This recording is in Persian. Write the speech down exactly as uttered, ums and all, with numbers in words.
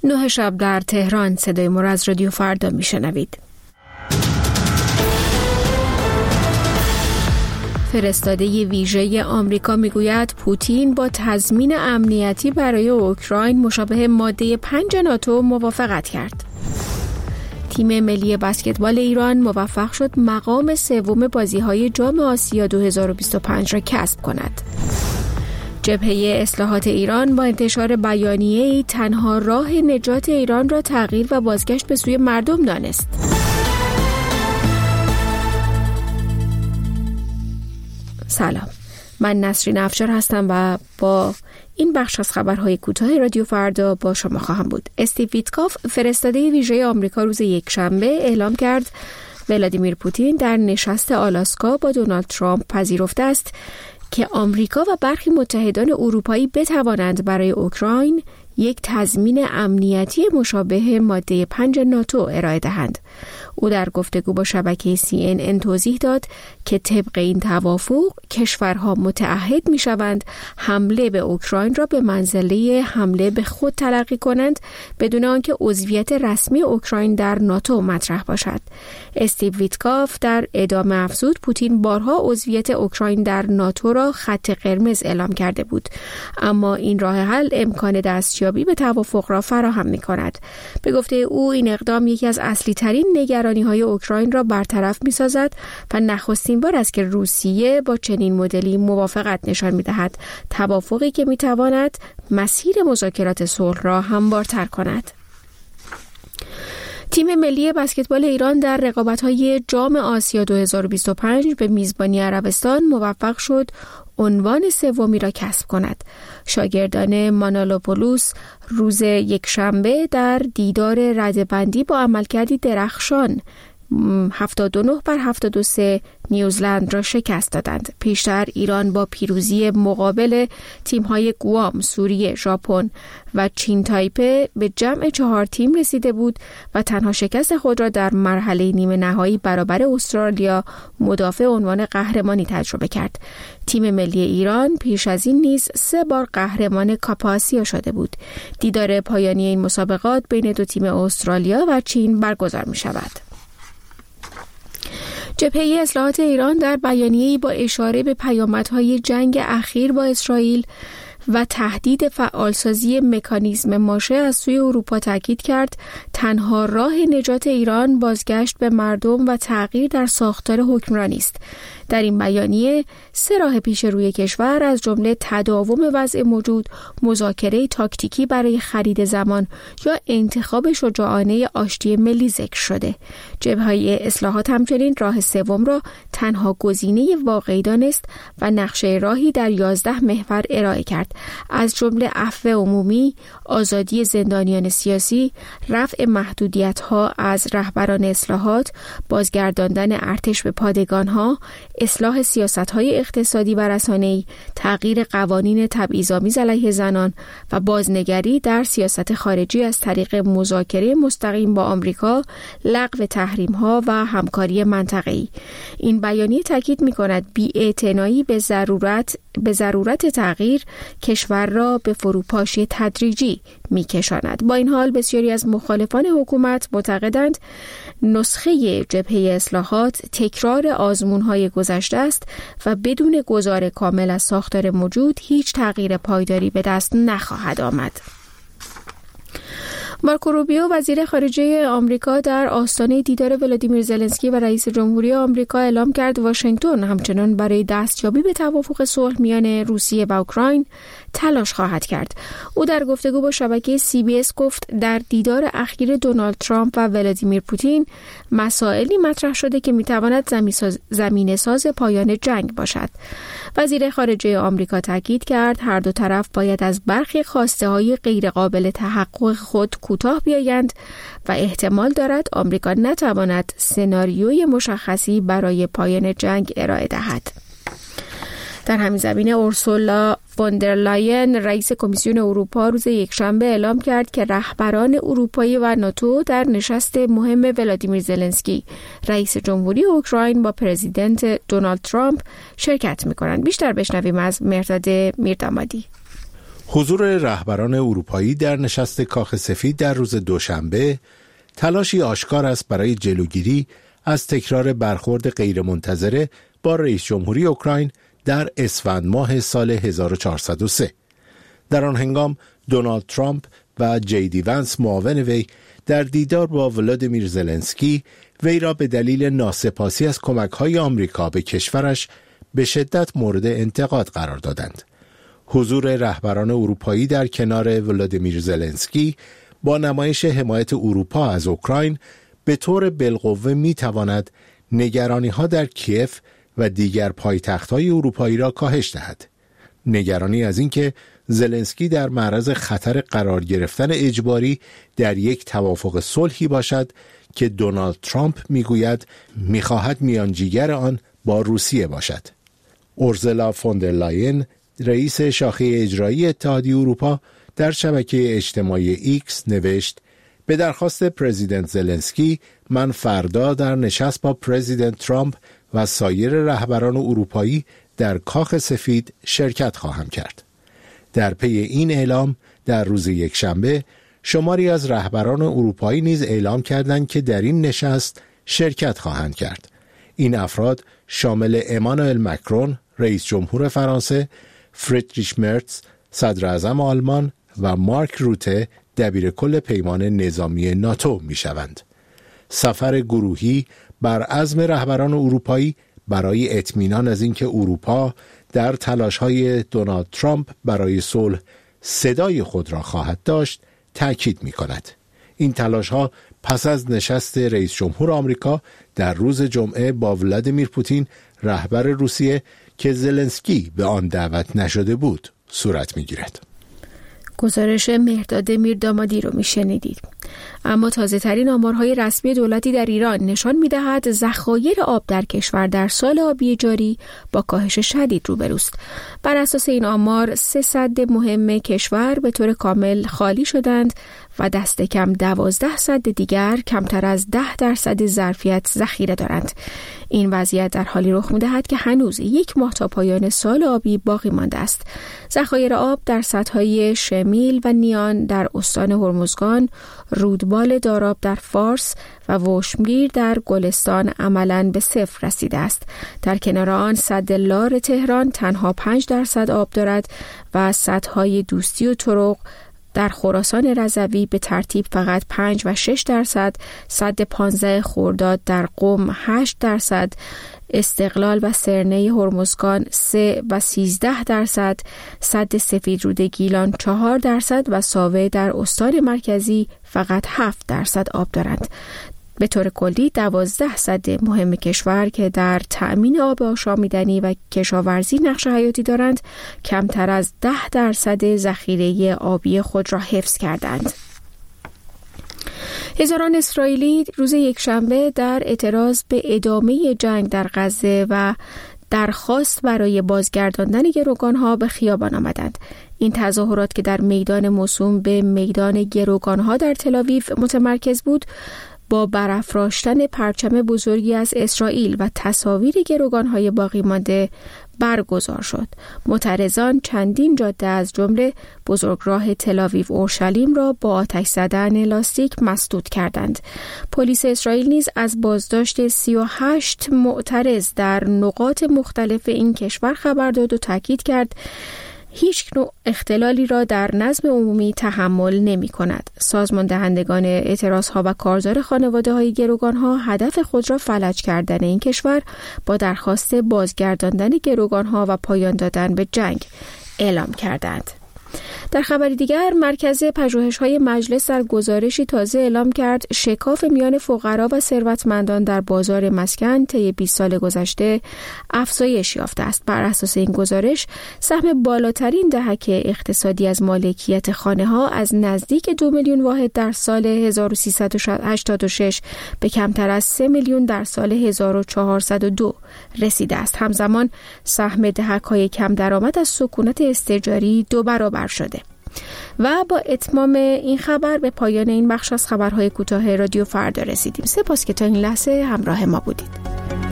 نه شب در تهران. صدای ما را از رادیو فردا میشنوید. فرستاده ویژه آمریکا میگوید پوتین با تضمین امنیتی برای اوکراین مشابه ماده پنج ناتو موافقت کرد. تیم ملی بسکتبال ایران موفق شد مقام سوم بازی‌های جام آسیا دو هزار و بیست و پنج را کسب کند. جبهه اصلاحات ایران با انتشار بیانیه‌ای تنها راه نجات ایران را تغییر و بازگشت به سوی مردم دانست. سلام، من نسرین افشار هستم و با این بخش از خبرهای کوتاه رادیو فردا با شما خواهم بود. استیو ویتکاف فرستاده ویژه آمریکا روز یکشنبه اعلام کرد ولادیمیر پوتین در نشست آلاسکا با دونالد ترامپ پذیرفته است که آمریکا و برخی متحدان اروپایی بتوانند برای اوکراین یک تضمین امنیتی مشابه ماده پنج ناتو ارائه دهند. او در گفتگو با شبکه سی ان ان توضیح داد که طبق این توافق کشورها متعهد می شوند حمله به اوکراین را به منزله حمله به خود تلقی کنند بدون آنکه عضویت رسمی اوکراین در ناتو مطرح باشد. استیو ویتکاف در ادامه افزود پوتین بارها عضویت اوکراین در ناتو را خط قرمز اعلام کرده بود، اما این راه حل امکان دستیابی به توافق را فراهم می کند. به گفته او این اقدام یکی از اصلی ترین نگرانی های اوکراین را برطرف می سازد و نخستین بار است که روسیه با چنین مدلی موافقت نشان می دهد، توافقی که می تواند مسیر مذاکرات صلح را هموارتر کند. تیم ملی بسکتبال ایران در رقابت‌های جام آسیا دو هزار و بیست و پنج به میزبانی عربستان موفق شد عنوان سومی را کسب کند. شاگردان مانالوپولوس روز یکشنبه در دیدار رده‌بندی با عملکردی درخشان هفتاد و نه بر هفتاد و سه نیوزلند را شکست دادند. پیشتر ایران با پیروزی مقابل تیم‌های گوام، سوریه، ژاپن و چین تایپه به جمع چهار تیم رسیده بود و تنها شکست خود را در مرحله نیمه نهایی برابر استرالیا مدافع عنوان قهرمانی تجربه کرد. تیم ملی ایران پیش از این نیز سه بار قهرمان کاپ آسیا شده بود. دیدار پایانی این مسابقات بین دو تیم استرالیا و چین برگزار می شود. جبهه اصلاحات ایران در بیانیه‌ای با اشاره به پیامدهای جنگ اخیر با اسرائیل و تهدید فعالسازی مکانیزم ماشه از سوی اروپا تاکید کرد تنها راه نجات ایران بازگشت به مردم و تغییر در ساختار حکمرانی است. در این بیانیه سه راه پیش روی کشور از جمله تداوم وضع موجود، مذاکره تاکتیکی برای خرید زمان یا انتخاب شجاعانه آشتی ملی ذکر شده. جبهه اصلاحات همچنین راه سوم را تنها گزینه واقعی دانست و نقشه راهی در یازده محور ارائه کرد، از جمله عفو عمومی، آزادی زندانیان سیاسی، رفع محدودیت‌ها از رهبران اصلاحات، بازگرداندن ارتش به پادگان‌ها، اصلاح سیاست‌های اقتصادی و رسانه‌ای، تغییر قوانین تبعیض‌آمیز علیه زنان و بازنگری در سیاست خارجی از طریق مذاکره مستقیم با آمریکا، لغو تحریم‌ها و همکاری منطقه‌ای. این بیانیه تاکید می‌کند بی‌اعتنایی به ضرورت به ضرورت تغییر کشور را به فروپاشی تدریجی می‌کشاند. با این حال بسیاری از مخالفان حکومت معتقدند نسخه جبهه اصلاحات تکرار آزمون‌های گذشته است و بدون گزار کامل از ساختار موجود هیچ تغییر پایداری به دست نخواهد آمد. مارکو روبیو وزیر خارجه آمریکا در آستانه دیدار ولادیمیر زلنسکی و رئیس جمهوری آمریکا اعلام کرد واشنگتن همچنان برای دستیابی به توافق صلح میان روسیه و اوکراین تلاش خواهد کرد. او در گفتگو با شبکه سی بی اس گفت در دیدار اخیر دونالد ترامپ و ولادیمیر پوتین مسائلی مطرح شده که میتواند زمینه ساز پایان جنگ باشد. وزیر خارجه آمریکا تاکید کرد هر دو طرف باید از برخی خواسته های غیر قابل تحقق خود کوتاه بیایند و احتمال دارد آمریکا نتواند سناریوی مشخصی برای پایان جنگ ارائه دهد. در همین زمینه اورسولا فوندرلاین رئیس کمیسیون اروپا روز یکشنبه اعلام کرد که رهبران اروپایی و ناتو در نشست مهم ولادیمیر زلنسکی رئیس جمهوری اوکراین با پرزیدنت دونالد ترامپ شرکت می‌کنند. بیشتر بشنویم از مرداد میردامادی. حضور رهبران اروپایی در نشست کاخ سفید در روز دوشنبه تلاشی آشکار است برای جلوگیری از تکرار برخورد غیرمنتظره با رئیس جمهوری اوکراین در اسفند ماه سال هزار و چهارصد و سه. در آن هنگام دونالد ترامپ و جی دی ونس معاون وی در دیدار با ولادیمیر زلنسکی وی را به دلیل ناسپاسی از کمک‌های آمریکا به کشورش به شدت مورد انتقاد قرار دادند. حضور رهبران اروپایی در کنار ولادیمیر زلنسکی با نمایش حمایت اروپا از اوکراین به طور بالقوه می‌تواند نگرانی‌ها در کیف و دیگر پایتخت‌های اروپایی را کاهش دهد. نگرانی از اینکه زلنسکی در معرض خطر قرار گرفتن اجباری در یک توافق صلحی باشد که دونالد ترامپ میگوید میخواهد میانجیگر آن با روسیه باشد. اورسولا فون در لاین، رئیس شاخه اجرایی اتحادیه اروپا، در شبکه اجتماعی ایکس نوشت: به درخواست پرزیدنت زلنسکی من فردا در نشست با پرزیدنت ترامپ و سایر رهبران اروپایی در کاخ سفید شرکت خواهم کرد. در پی این اعلام در روز یکشنبه شماری از رهبران اروپایی نیز اعلام کردند که در این نشست شرکت خواهند کرد. این افراد شامل امانوئل مکرون، رئیس جمهور فرانسه، فریدریش مرتز، صدر اعظم آلمان و مارک روته، دبیر کل پیمان نظامی ناتو می شوند. سفر گروهی بر عزم رهبران اروپایی برای اطمینان از اینکه اروپا در تلاش‌های دونالد ترامپ برای صلح صدای خود را خواهد داشت تأکید می‌کند. این تلاش‌ها پس از نشست رئیس جمهور آمریکا در روز جمعه با ولادیمیر پوتین رهبر روسیه که زلنسکی به آن دعوت نشده بود صورت می‌گیرد. گزارش مهرداد میردامادی رو میشنیدید. اما تازه ترین آمارهای رسمی دولتی در ایران نشان میدهد ذخایر آب در کشور در سال آبی جاری با کاهش شدید روبروست. بر اساس این آمار سه سد مهم کشور به طور کامل خالی شدند و دست کم دوازده سد دیگر کمتر از ده درصد ظرفیت ذخیره دارند. این وضعیت در حالی رخ می‌دهد که هنوز یک ماه تا پایان سال آبی باقی مانده است. ذخایر آب در سدهای شمیل و نیان در استان هرمزگان، رودبال داراب در فارس و وشمگیر در گلستان عملاً به صفر رسیده است. در کنار آن سد لار تهران تنها پنج درصد آب دارد و سدهای دوستی و طرق در خراسان رضوی به ترتیب فقط پنج و شش درصد، سد پانزده خرداد در قم هشت درصد، استقلال و سرنه هرمزگان سه و سیزده درصد، سد سفیدرود گیلان چهار درصد و ساوه در استان مرکزی فقط هفت درصد آب دارند. به طور کلی دوازده سد مهم کشور که در تأمین آب آشامیدنی و کشاورزی نقش حیاتی دارند کمتر از ده درصد ذخیره آبی خود را حفظ کردند. هزاران اسرائیلی روز یکشنبه در اعتراض به ادامه جنگ در غزه و درخواست برای بازگرداندن گروگانها به خیابان آمدند. این تظاهرات که در میدان موسوم به میدان گروگانها در تل‌آویو متمرکز بود، با برافراشتن پرچم بزرگی از اسرائیل و تصاویر گروگان‌های باقی مانده برگزار شد. معترضان چندین جاده از جمله بزرگراه تل‌آویو اورشلیم را با آتش زدن لاستیک مسدود کردند. پلیس اسرائیل نیز از بازداشت سی و هشت معترض در نقاط مختلف این کشور خبر داد و تاکید کرد هیچ نوع اختلالی را در نظم عمومی تحمل نمی کند. سازمان دهندگان اعتراضها و کارزار خانواده های گروگانها هدف خود را فلج کردن این کشور با درخواست بازگرداندن گروگانها و پایان دادن به جنگ اعلام کردند. در خبری دیگر، مرکز پژوهش‌های مجلس در گزارشی تازه اعلام کرد شکاف میان فقرا و ثروتمندان در بازار مسکن طی بیست سال گذشته افزایش یافته است. بر اساس این گزارش، سهم بالاترین دهک اقتصادی از مالکیت خانه‌ها از نزدیک دو میلیون واحد در سال هزار و سیصد و هشتاد و شش به کمتر از سه میلیون در سال هزار و چهارصد و دو رسیده است. همزمان سهم دهک‌های کم درآمد از سکونت استاجاری دو برابر شده. و با اتمام این خبر به پایان این بخش از خبرهای کوتاه رادیو فردا رسیدیم. سپاس که تا این لحظه همراه ما بودید.